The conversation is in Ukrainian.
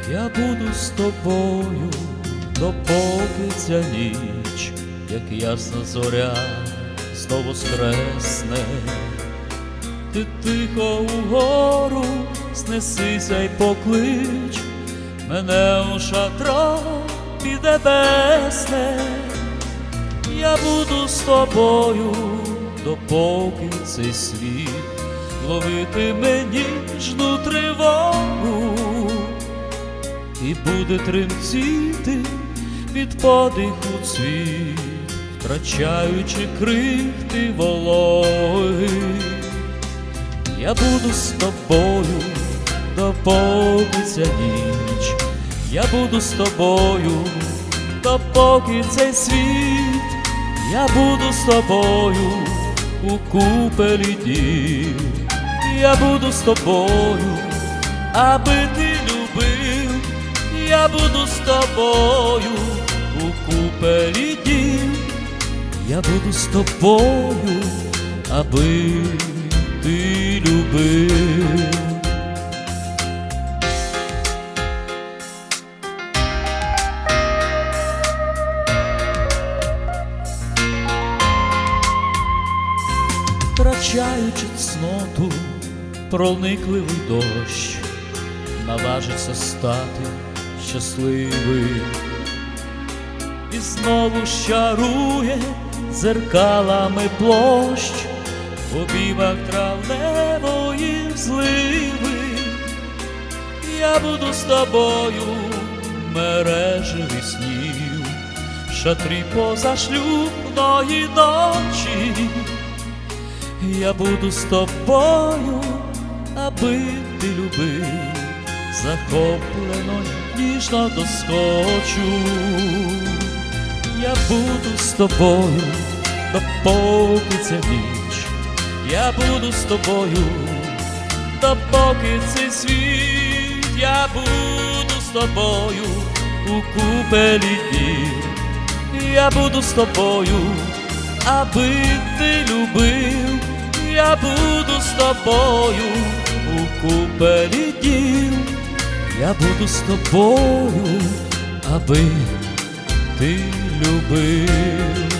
Я буду з тобою, допоки ця ніч, як ясна зоря, знов воскресне. Ти тихо угору знесися й поклич мене у шатро піднебесне. Я буду з тобою, допоки цей світ ловитиме ніжну тривогу і буде тремтіти від подиху цвіт, втрачаючи крихти вологи. Я буду з тобою, допоки ця ніч, я буду з тобою, допоки цей світ, я буду з тобою у купелі дів. Я буду з тобою, аби ти любив, я буду з тобою у купелі дів. Я буду з тобою, аби ти любив. Втрачаючи цноту, проникливий дощ наважиться стати щасливим і знову щарує дзеркалами площ в обіймах травневої зливи. Я буду з тобою в мережеві снів, в шатрі позашлюбної ночі. Я буду з тобою, аби ти любив, захоплено, ніжно доскочу. Я буду з тобою, допоки ця ніч, я буду з тобою, допоки цей світ, я буду з тобою у купелі дів. Я буду з тобою, аби ти любив, я буду з тобою у купелі дів. Я буду з тобою, аби ти любив.